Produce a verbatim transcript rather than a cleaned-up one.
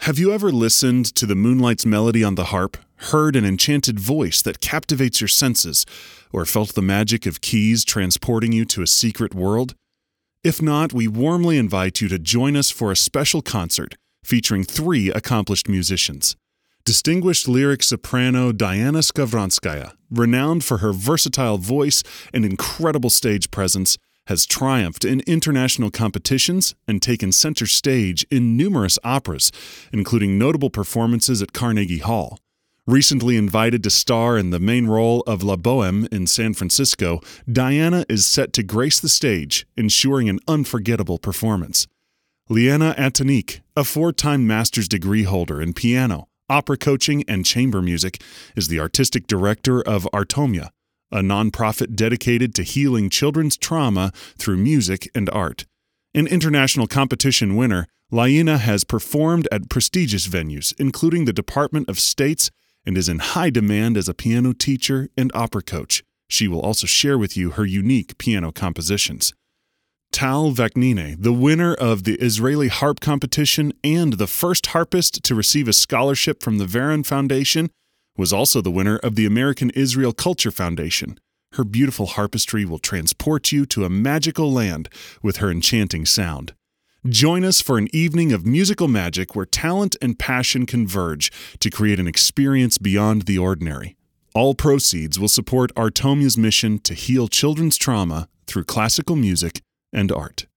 Have you ever listened to the moonlight's melody on the harp, heard an enchanted voice that captivates your senses, or felt the magic of keys transporting you to a secret world? If not, we warmly invite you to join us for a special concert featuring three accomplished musicians. Distinguished lyric soprano Diana Skavronskaya, renowned for her versatile voice and incredible stage presence, has triumphed in international competitions and taken center stage in numerous operas, including notable performances at Carnegie Hall. Recently invited to star in the main role of La Bohème in San Francisco, Diana is set to grace the stage, ensuring an unforgettable performance. Liana Antonique, a four-time master's degree holder in piano, opera coaching, and chamber music, is the artistic director of Artomia, a nonprofit dedicated to healing children's trauma through music and art. An international competition winner, Liana has performed at prestigious venues, including the Department of States, and is in high demand as a piano teacher and opera coach. She will also share with you her unique piano compositions. Tal Vaknine, the winner of the Israeli Harp Competition and the first harpist to receive a scholarship from the Varon Foundation, was also the winner of the American Israel Culture Foundation. Her beautiful harpistry will transport you to a magical land with her enchanting sound. Join us for an evening of musical magic where talent and passion converge to create an experience beyond the ordinary. All proceeds will support Artomia's mission to heal children's trauma through classical music and art.